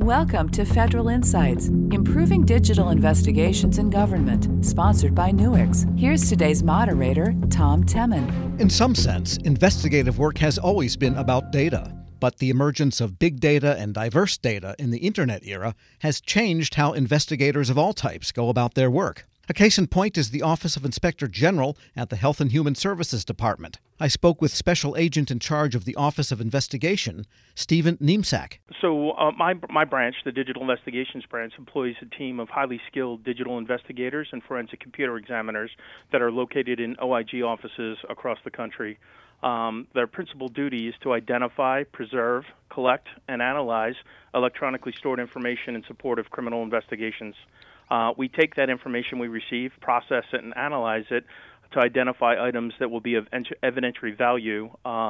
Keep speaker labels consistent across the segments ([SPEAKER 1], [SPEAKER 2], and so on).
[SPEAKER 1] Welcome to Federal Insights, Improving Digital Investigations in Government, sponsored by Nuix. Here's today's moderator, Tom Temin.
[SPEAKER 2] In some sense, investigative work has always been about data, but the emergence of big data and diverse data in the Internet era has changed how investigators of all types go about their work. A case in point is the Office of Inspector General at the Health and Human Services Department. I spoke with Special Agent in charge of the Office of Investigation, Stephen Niemczak.
[SPEAKER 3] So my branch, the Digital Investigations Branch, employs a team of highly skilled digital investigators and forensic computer examiners that are located in OIG offices across the country. Their principal duty is to identify, preserve, collect, and analyze electronically stored information in support of criminal investigations. We take that information we receive, process it, and analyze it to identify items that will be of evidentiary value,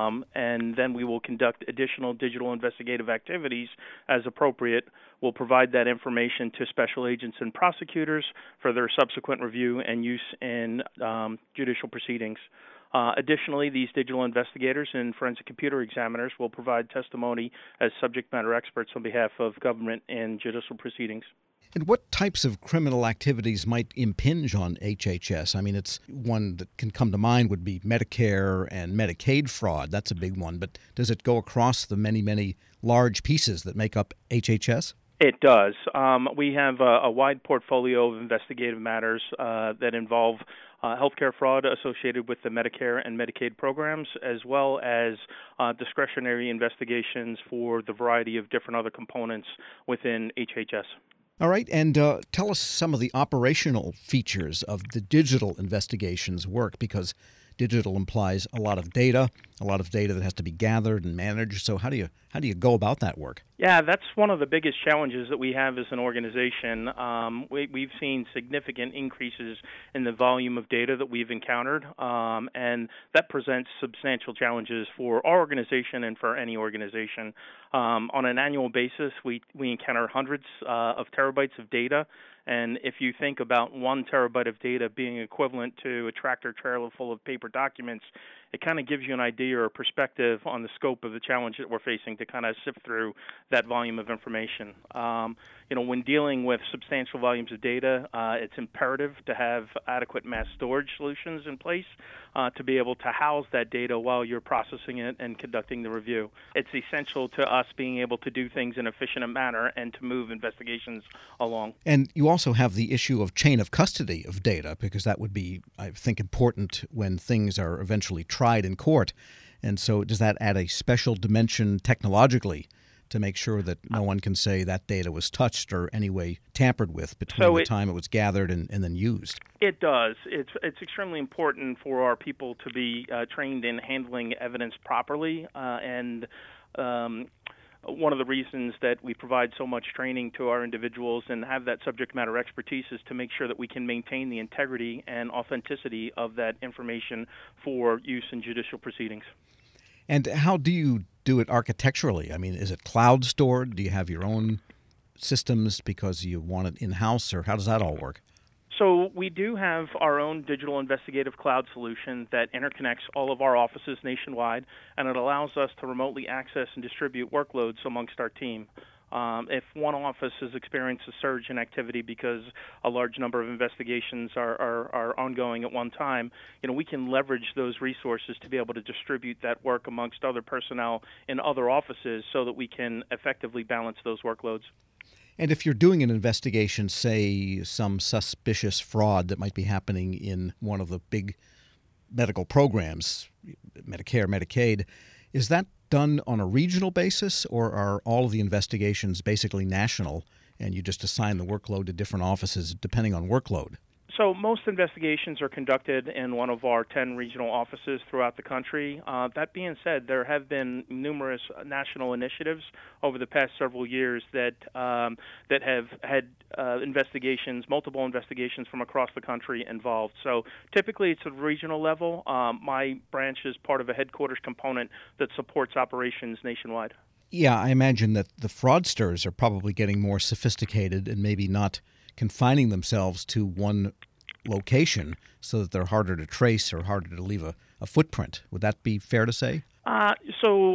[SPEAKER 3] and then we will conduct additional digital investigative activities as appropriate. We'll provide that information to special agents and prosecutors for their subsequent review and use in judicial proceedings. Additionally, these digital investigators and forensic computer examiners will provide testimony as subject matter experts on behalf of government and judicial proceedings.
[SPEAKER 2] And what types of criminal activities might impinge on HHS? I mean, it's one that can come to mind would be Medicare and Medicaid fraud. That's a big one. But does it go across the many, many large pieces that make up HHS?
[SPEAKER 3] It does. We have a wide portfolio of investigative matters that involve healthcare fraud associated with the Medicare and Medicaid programs, as well as discretionary investigations for the variety of different other components within HHS.
[SPEAKER 2] All right, and tell us some of the operational features of the digital investigations work, because digital implies a lot of data that has to be gathered and managed. So how do you go about that work?
[SPEAKER 3] Yeah, that's one of the biggest challenges that we have as an organization. We've seen significant increases in the volume of data that we've encountered, and that presents substantial challenges for our organization and for any organization. On an annual basis, we encounter hundreds of terabytes of data. And if you think about 1 terabyte of data being equivalent to a tractor trailer full of paper documents, it kind of gives you an idea or a perspective on the scope of the challenge that we're facing to kind of sift through that volume of information. When dealing with substantial volumes of data, it's imperative to have adequate mass storage solutions in place to be able to house that data while you're processing it and conducting the review. It's essential to us being able to do things in an efficient manner and to move investigations along.
[SPEAKER 2] And you also have the issue of chain of custody of data, because that would be, I think, important when things are eventually tried in court. And so does that add a special dimension technologically to make sure that no one can say that data was touched or any way tampered with between the time it was gathered and then used?
[SPEAKER 3] It does. It's extremely important for our people to be trained in handling evidence properly, and one of the reasons that we provide so much training to our individuals and have that subject matter expertise is to make sure that we can maintain the integrity and authenticity of that information for use in judicial proceedings.
[SPEAKER 2] And how do you do it architecturally? I mean, is it cloud stored? Do you have your own systems because you want it in-house, or how does that all work?
[SPEAKER 3] So we do have our own digital investigative cloud solution that interconnects all of our offices nationwide, and it allows us to remotely access and distribute workloads amongst our team. If one office has experienced a surge in activity because a large number of investigations are ongoing at one time, we can leverage those resources to be able to distribute that work amongst other personnel in other offices so that we can effectively balance those workloads.
[SPEAKER 2] And if you're doing an investigation, say some suspicious fraud that might be happening in one of the big medical programs, Medicare, Medicaid, is that done on a regional basis, or are all of the investigations basically national and you just assign the workload to different offices depending on workload?
[SPEAKER 3] So most investigations are conducted in one of our 10 regional offices throughout the country. That being said, there have been numerous national initiatives over the past several years that have had multiple investigations from across the country involved. So typically it's at a regional level. My branch is part of a headquarters component that supports operations nationwide.
[SPEAKER 2] Yeah, I imagine that the fraudsters are probably getting more sophisticated and maybe not confining themselves to one location so that they're harder to trace or harder to leave a footprint. Would that be fair to say?
[SPEAKER 3] So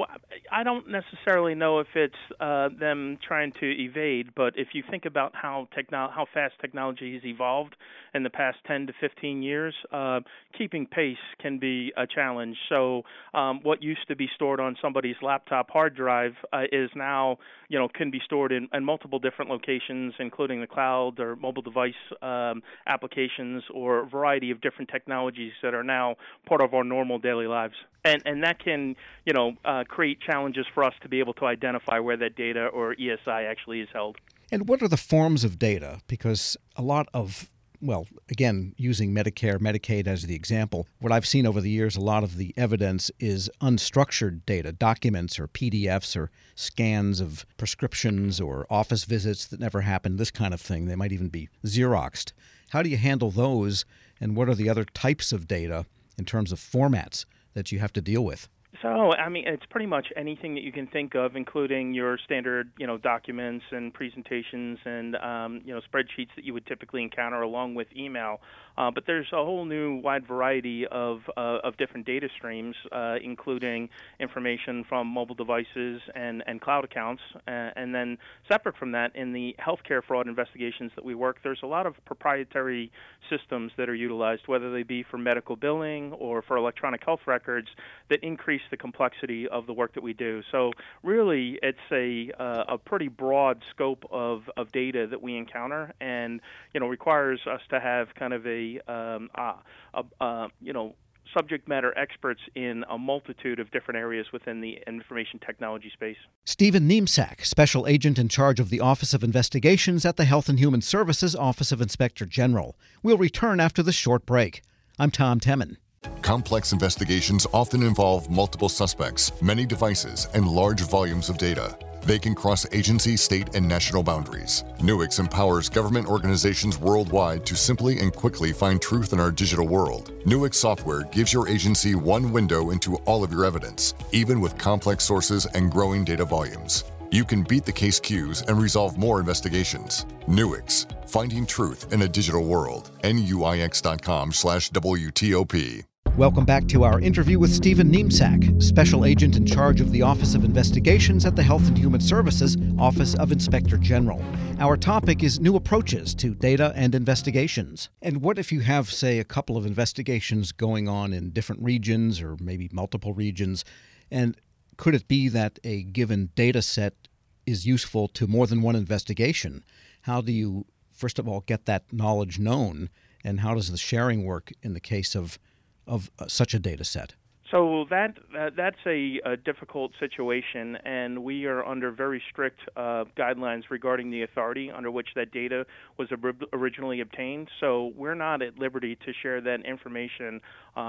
[SPEAKER 3] I don't necessarily know if it's them trying to evade, but if you think about how fast technology has evolved in the past 10 to 15 years, keeping pace can be a challenge. So what used to be stored on somebody's laptop hard drive is now, can be stored in multiple different locations, including the cloud or mobile device applications, or a variety of different technologies that are now part of our normal daily lives. And that can, create challenges for us to be able to identify where that data or ESI actually is held.
[SPEAKER 2] And what are the forms of data? Because a lot of, again, using Medicare, Medicaid as the example, what I've seen over the years, a lot of the evidence is unstructured data, documents or PDFs or scans of prescriptions or office visits that never happened, this kind of thing. They might even be Xeroxed. How do you handle those, and what are the other types of data in terms of formats that you have to deal with?
[SPEAKER 3] So, it's pretty much anything that you can think of, including your standard, documents and presentations and, spreadsheets that you would typically encounter along with email. But there's a whole new wide variety of different data streams, including information from mobile devices and cloud accounts. And then separate from that, in the healthcare fraud investigations that we work, there's a lot of proprietary systems that are utilized, whether they be for medical billing or for electronic health records, that increase the complexity of the work that we do. So really, it's a pretty broad scope of data that we encounter, and requires us to have kind of subject matter experts in a multitude of different areas within the information technology space.
[SPEAKER 2] Stephen Niemczak, Special Agent in charge of the Office of Investigations at the Health and Human Services Office of Inspector General. We'll return after this short break. I'm Tom Temin.
[SPEAKER 4] Complex investigations often involve multiple suspects, many devices, and large volumes of data. They can cross agency, state, and national boundaries. Nuix empowers government organizations worldwide to simply and quickly find truth in our digital world. Nuix software gives your agency one window into all of your evidence, even with complex sources and growing data volumes. You can beat the case queues and resolve more investigations. Nuix, finding truth in a digital world. nuix.com/WTOP.
[SPEAKER 2] Welcome back to our interview with Stephen Niemczak, Special Agent in charge of the Office of Investigations at the Health and Human Services Office of Inspector General. Our topic is new approaches to data and investigations. And what if you have, say, a couple of investigations going on in different regions or maybe multiple regions, and could it be that a given data set is useful to more than one investigation? How do you, first of all, get that knowledge known, and how does the sharing work in the case of such a data set?
[SPEAKER 3] So that's a difficult situation, and we are under very strict guidelines regarding the authority under which that data was originally obtained. So we're not at liberty to share that information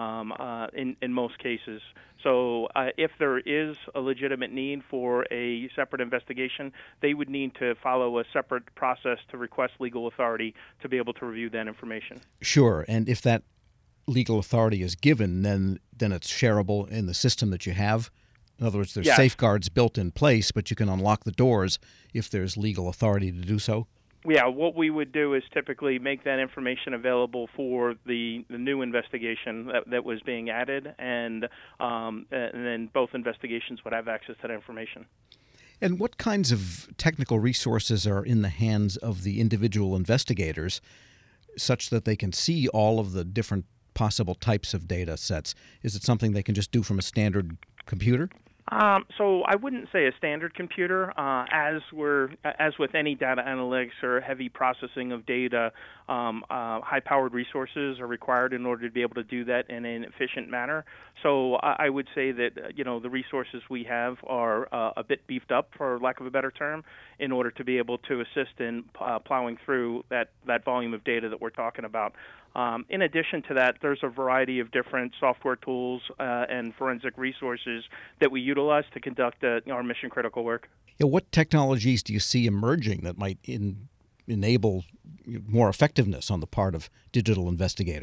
[SPEAKER 3] in most cases. So if there is a legitimate need for a separate investigation, they would need to follow a separate process to request legal authority to be able to review that information.
[SPEAKER 2] Sure, and if that legal authority is given, then it's shareable in the system that you have. In other words, there's safeguards built in place, but you can unlock the doors if there's legal authority to do so.
[SPEAKER 3] Yeah, what we would do is typically make that information available for the new investigation that was being added, and then both investigations would have access to that information.
[SPEAKER 2] And what kinds of technical resources are in the hands of the individual investigators such that they can see all of the different possible types of data sets? Is it something they can just do from a standard computer?
[SPEAKER 3] So I wouldn't say a standard computer. As with any data analytics or heavy processing of data, high-powered resources are required in order to be able to do that in an efficient manner. So I would say that the resources we have are a bit beefed up, for lack of a better term, in order to be able to assist in plowing through that volume of data that we're talking about. In addition to that, there's a variety of different software tools and forensic resources that we utilize to conduct our mission-critical work.
[SPEAKER 2] Yeah, what technologies do you see emerging that might enable more effectiveness on the part of digital investigators?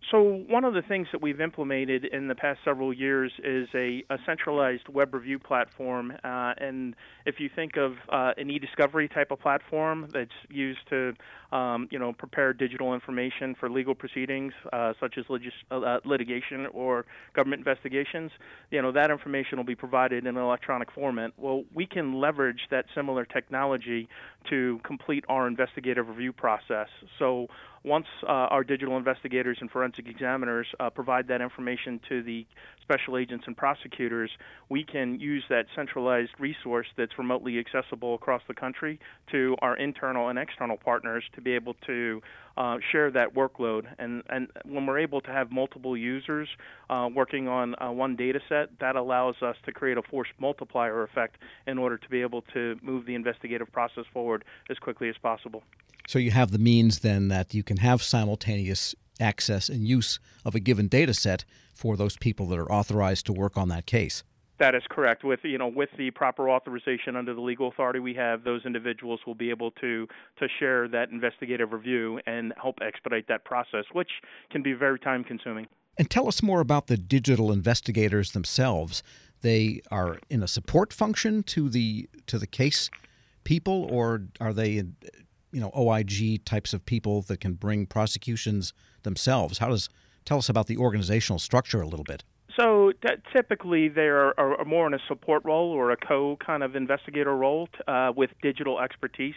[SPEAKER 3] So one of the things that we've implemented in the past several years is a centralized web review platform. And if you think of an e-discovery type of platform that's used to, prepare digital information for legal proceedings, such as litigation or government investigations, that information will be provided in an electronic format. Well, we can leverage that similar technology to complete our investigative review process. So once our digital investigators and forensic examiners provide that information to the special agents and prosecutors, we can use that centralized resource that's remotely accessible across the country to our internal and external partners to be able to share that workload. And when we're able to have multiple users working on one data set, that allows us to create a force multiplier effect in order to be able to move the investigative process forward as quickly as possible.
[SPEAKER 2] So you have the means then that you can have simultaneous access and use of a given data set for those people that are authorized to work on that case.
[SPEAKER 3] That is correct. With the proper authorization under the legal authority we have, those individuals will be able to share that investigative review and help expedite that process, which can be very time consuming.
[SPEAKER 2] And tell us more about the digital investigators themselves. They are in a support function to the case people, or are they OIG types of people that can bring prosecutions themselves? Tell us about the organizational structure a little bit.
[SPEAKER 3] So typically they are more in a support role or a kind of investigator role with digital expertise.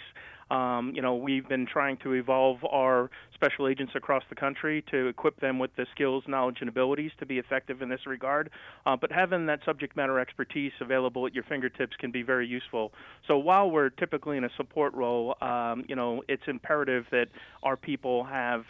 [SPEAKER 3] We've been trying to evolve our special agents across the country to equip them with the skills, knowledge, and abilities to be effective in this regard. But having that subject matter expertise available at your fingertips can be very useful. So while we're typically in a support role, it's imperative that our people have,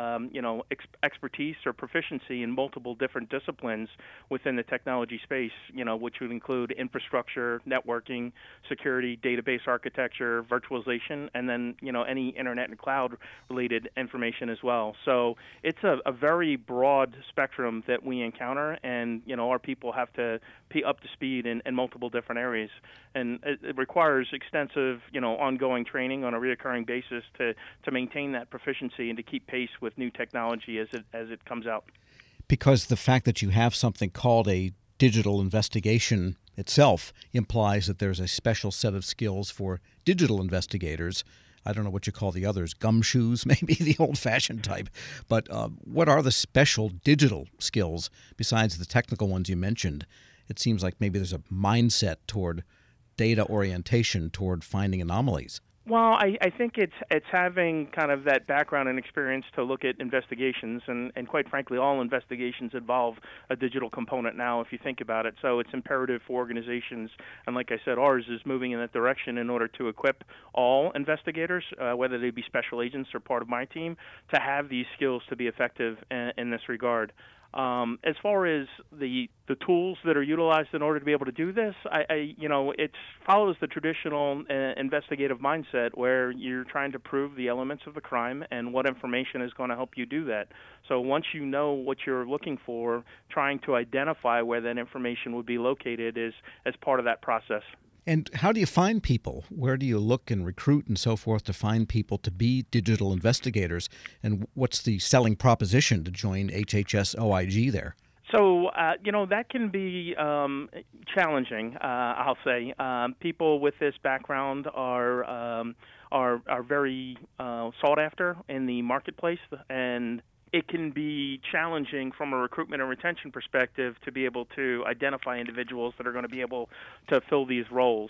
[SPEAKER 3] expertise or proficiency in multiple different disciplines within the technology space, which would include infrastructure, networking, security, database architecture, virtualization, and then, any internet and cloud-related information as well. So it's a very broad spectrum that we encounter, and, our people have to be up to speed in multiple different areas. And it requires extensive, ongoing training on a recurring basis to maintain that proficiency and to keep pace with new technology as it comes out.
[SPEAKER 2] Because the fact that you have something called a digital investigation itself implies that there's a special set of skills for digital investigators. I don't know what you call the others, gumshoes, maybe the old-fashioned type. But what are the special digital skills besides the technical ones you mentioned? It seems like maybe there's a mindset toward data orientation, toward finding anomalies.
[SPEAKER 3] Well, I think it's having kind of that background and experience to look at investigations, and quite frankly, all investigations involve a digital component now, if you think about it. So it's imperative for organizations, and like I said, ours is moving in that direction in order to equip all investigators, whether they be special agents or part of my team, to have these skills to be effective in this regard. As far as the tools that are utilized in order to be able to do this, it follows the traditional investigative mindset where you're trying to prove the elements of the crime and what information is going to help you do that. So once you know what you're looking for, trying to identify where that information would be located is as part of that process.
[SPEAKER 2] And how do you find people? Where do you look and recruit and so forth to find people to be digital investigators? And what's the selling proposition to join HHS OIG there?
[SPEAKER 3] So, that can be challenging, I'll say. People with this background are very sought after in the marketplace, and it can be challenging from a recruitment and retention perspective to be able to identify individuals that are going to be able to fill these roles.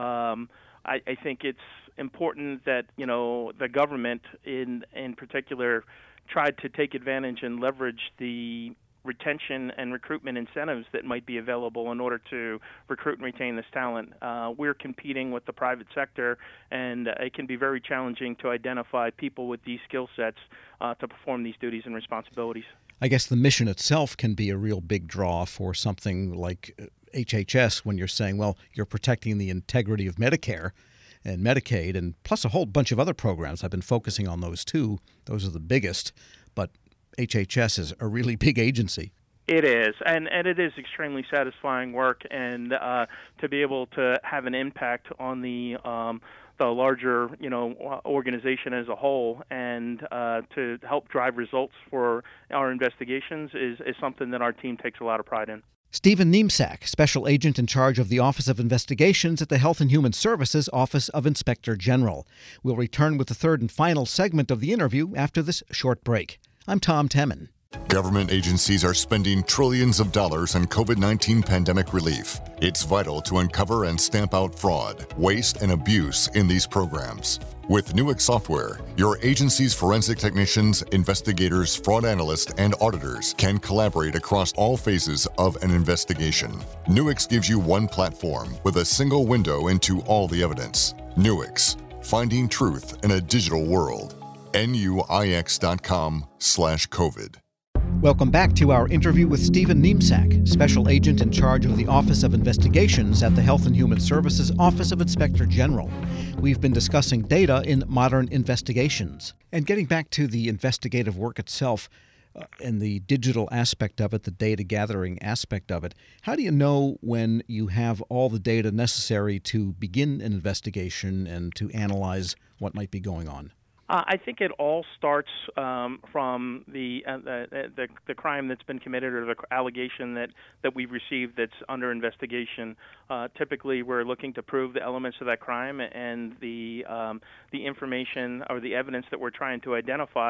[SPEAKER 3] I think it's important that, the government in particular tried to take advantage and leverage the retention and recruitment incentives that might be available in order to recruit and retain this talent. We're competing with the private sector, and it can be very challenging to identify people with these skill sets to perform these duties and responsibilities.
[SPEAKER 2] I guess the mission itself can be a real big draw for something like HHS when you're saying, well, you're protecting the integrity of Medicare and Medicaid, and plus a whole bunch of other programs. I've been focusing on those too. Those are the biggest, but HHS is a really big agency.
[SPEAKER 3] It is, and it is extremely satisfying work, and to be able to have an impact on the larger organization as a whole, and to help drive results for our investigations is something that our team takes a lot of pride in.
[SPEAKER 2] Stephen Niemczak, Special Agent in charge of the Office of Investigations at the Health and Human Services Office of Inspector General. We'll return with the third and final segment of the interview after this short break. I'm Tom Temin.
[SPEAKER 4] Government agencies are spending trillions of dollars on COVID-19 pandemic relief. It's vital to uncover and stamp out fraud, waste, and abuse in these programs. With Nuix software, your agency's forensic technicians, investigators, fraud analysts, and auditors can collaborate across all phases of an investigation. Nuix gives you one platform with a single window into all the evidence. Nuix, finding truth in a digital world. nuix.com/COVID.
[SPEAKER 2] Welcome back to our interview with Stephen Niemczak, Special Agent in charge of the Office of Investigations at the Health and Human Services Office of Inspector General. We've been discussing data in modern investigations. And getting back to the investigative work itself and the digital aspect of it, the data gathering aspect of it, how do you know when you have all the data necessary to begin an investigation and to analyze what might be going on?
[SPEAKER 3] I think it all starts from the crime that's been committed or the allegation that we've received that's under investigation. Typically, we're looking to prove the elements of that crime, and the information or the evidence that we're trying to identify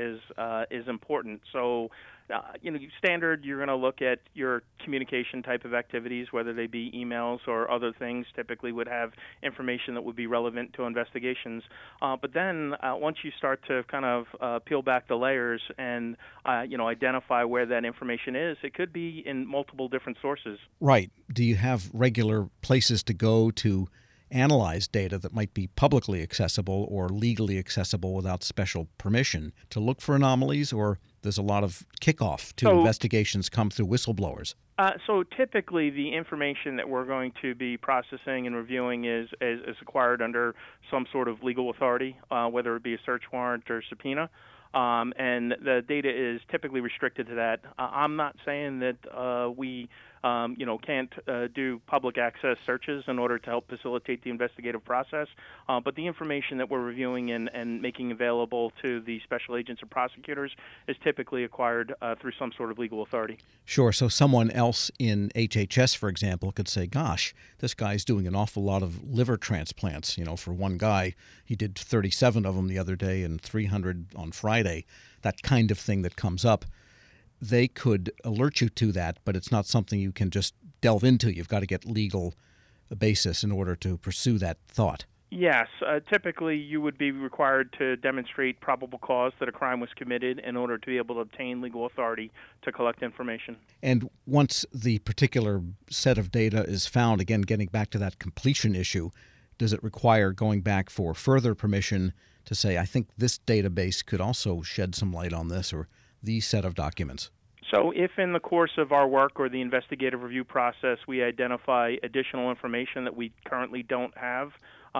[SPEAKER 3] is important. So. Standard, you're going to look at your communication type of activities, whether they be emails or other things, typically would have information that would be relevant to investigations. But then once you start to kind of peel back the layers and, identify where that information is, it could be in multiple different sources.
[SPEAKER 2] Right. Do you have regular places to go to analyze data that might be publicly accessible or legally accessible without special permission to look for anomalies, or there's a lot of kickoff to investigations come through whistleblowers?
[SPEAKER 3] So typically the information that we're going to be processing and reviewing is acquired under some sort of legal authority, whether it be a search warrant or subpoena. And the data is typically restricted to that. I'm not saying that we can't do public access searches in order to help facilitate the investigative process, but the information that we're reviewing and making available to the special agents and prosecutors is typically acquired through some sort of legal authority.
[SPEAKER 2] Sure. So someone else in HHS, for example, could say, gosh, this guy's doing an awful lot of liver transplants. For one guy, he did 37 of them the other day and 300 on Friday, that kind of thing that comes up. They could alert you to that, but it's not something you can just delve into. You've got to get legal basis in order to pursue that thought.
[SPEAKER 3] Yes. Typically, you would be required to demonstrate probable cause that a crime was committed in order to be able to obtain legal authority to collect information.
[SPEAKER 2] And once the particular set of data is found, again, getting back to that completion issue, does it require going back for further permission to say, I think this database could also shed some light on this, or these set of documents?
[SPEAKER 3] So if in the course of our work or the investigative review process we identify additional information that we currently don't have,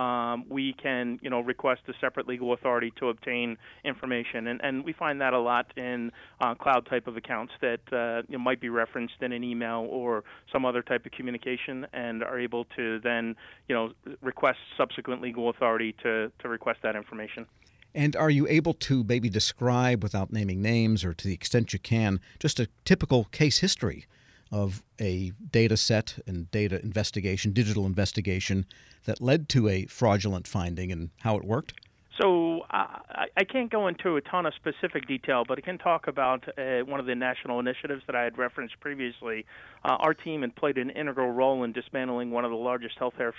[SPEAKER 3] we can, request a separate legal authority to obtain information. And we find that a lot in cloud type of accounts that might be referenced in an email or some other type of communication, and are able to then, request subsequent legal authority to request that information.
[SPEAKER 2] And are you able to maybe describe, without naming names or to the extent you can, just a typical case history of a data set and data investigation, digital investigation, that led to a fraudulent finding and how it worked?
[SPEAKER 3] So I can't go into a ton of specific detail, but I can talk about one of the national initiatives that I had referenced previously. Our team had played an integral role in dismantling one of the largest healthcare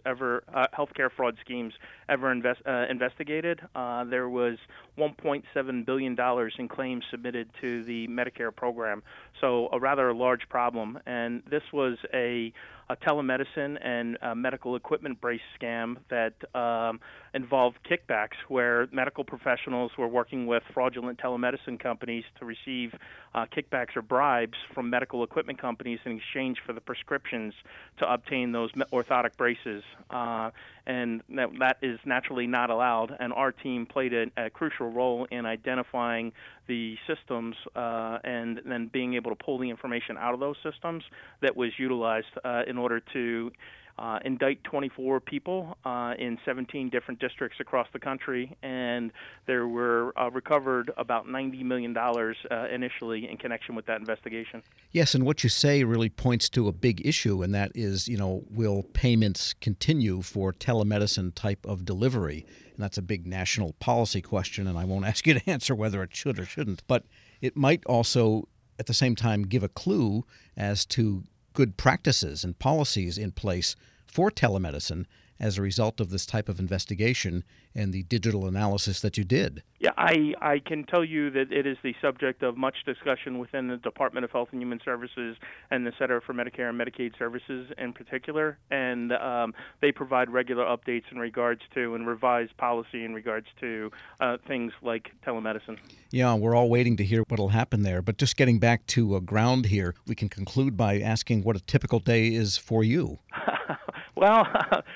[SPEAKER 3] fraud schemes ever investigated. There was $1.7 billion in claims submitted to the Medicare program, so a rather large problem. And this was a telemedicine and medical equipment-based scam that involved kickbacks, where medical professionals were working with fraudulent telemedicine companies to receive kickbacks or bribes from medical equipment companies in exchange for the prescriptions to obtain those orthotic braces. And that is naturally not allowed. And our team played a crucial role in identifying the systems and then being able to pull the information out of those systems that was utilized in order to indict 24 people in 17 different districts across the country, and there were recovered about $90 million initially in connection with that investigation.
[SPEAKER 2] Yes, and what you say really points to a big issue, and that is, will payments continue for telemedicine type of delivery? And that's a big national policy question, and I won't ask you to answer whether it should or shouldn't. But it might also, at the same time, give a clue as to good practices and policies in place for telemedicine as a result of this type of investigation and the digital analysis that you did.
[SPEAKER 3] Yeah, I can tell you that it is the subject of much discussion within the Department of Health and Human Services and the Center for Medicare and Medicaid Services in particular, and they provide regular updates in regards to and revised policy in regards to things like telemedicine.
[SPEAKER 2] Yeah, we're all waiting to hear what will happen there, but just getting back to ground here, we can conclude by asking what a typical day is for you.
[SPEAKER 3] Well,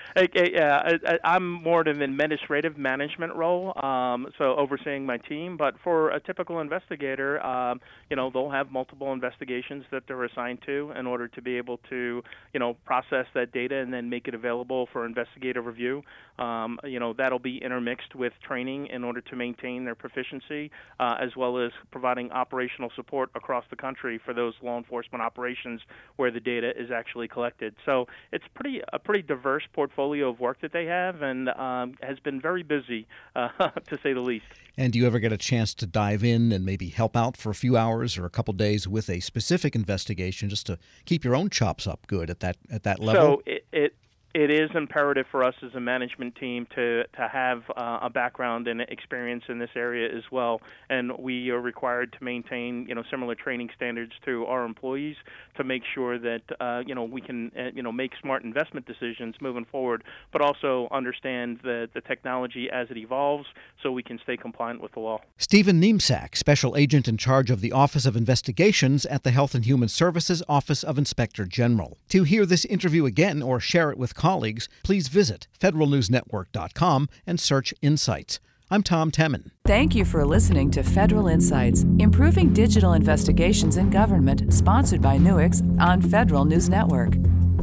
[SPEAKER 3] I'm more in an administrative management role, so overseeing my team. But for a typical investigator, they'll have multiple investigations that they're assigned to in order to be able to, process that data and then make it available for investigative review. That'll be intermixed with training in order to maintain their proficiency, as well as providing operational support across the country for those law enforcement operations where the data is actually collected. So it's a pretty diverse portfolio of work that they have, and has been very busy, to say the least.
[SPEAKER 2] And do you ever get a chance to dive in and maybe help out for a few hours or a couple days with a specific investigation, just to keep your own chops up good at that level?
[SPEAKER 3] So it is imperative for us as a management team to have a background and experience in this area as well, and we are required to maintain similar training standards to our employees to make sure that we can make smart investment decisions moving forward, but also understand the technology as it evolves so we can stay compliant with the law.
[SPEAKER 2] Stephen Niemczak, Special Agent in charge of the Office of Investigations at the Health and Human Services Office of Inspector General. To hear this interview again or share it with colleagues, please visit federalnewsnetwork.com and search Insights. I'm Tom Temin.
[SPEAKER 1] Thank you for listening to Federal Insights, Improving Digital Investigations in Government, sponsored by Nuix on Federal News Network.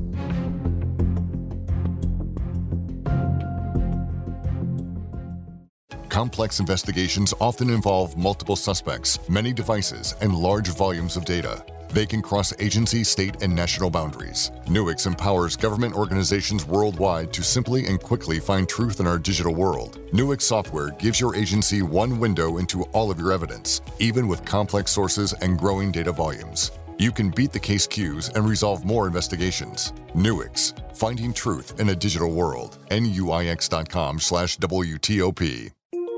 [SPEAKER 4] Complex investigations often involve multiple suspects, many devices, and large volumes of data. They can cross agency, state, and national boundaries. Nuix empowers government organizations worldwide to simply and quickly find truth in our digital world. Nuix software gives your agency one window into all of your evidence, even with complex sources and growing data volumes. You can beat the case queues and resolve more investigations. Nuix, finding truth in a digital world. nuix.com/WTOP.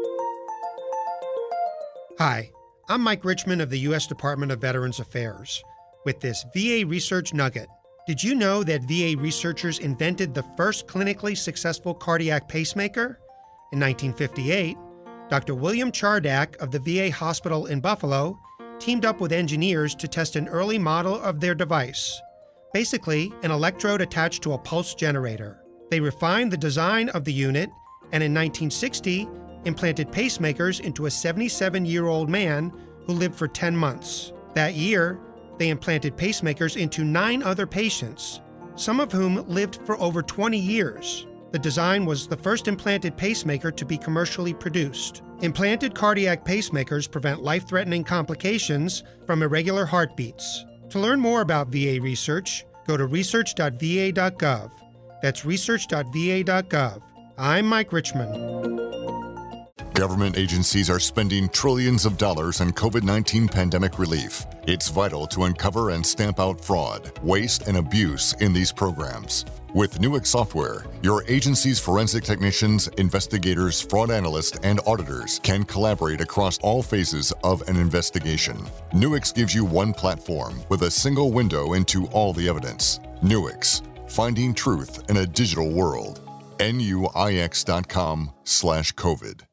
[SPEAKER 5] Hi, I'm Mike Richmond of the U.S. Department of Veterans Affairs. With this VA Research Nugget, did you know that VA researchers invented the first clinically successful cardiac pacemaker? In 1958, Dr. William Chardak of the VA Hospital in Buffalo teamed up with engineers to test an early model of their device, basically an electrode attached to a pulse generator. They refined the design of the unit, and in 1960, implanted pacemakers into a 77-year-old man who lived for 10 months. That year, they implanted pacemakers into 9 other patients, some of whom lived for over 20 years. The design was the first implanted pacemaker to be commercially produced. Implanted cardiac pacemakers prevent life-threatening complications from irregular heartbeats. To learn more about VA research, go to research.va.gov. That's research.va.gov. I'm Mike Richmond.
[SPEAKER 4] Government agencies are spending trillions of dollars on COVID-19 pandemic relief. It's vital to uncover and stamp out fraud, waste, and abuse in these programs. With Nuix software, your agency's forensic technicians, investigators, fraud analysts, and auditors can collaborate across all phases of an investigation. Nuix gives you one platform with a single window into all the evidence. Nuix, finding truth in a digital world. nuix.com/COVID.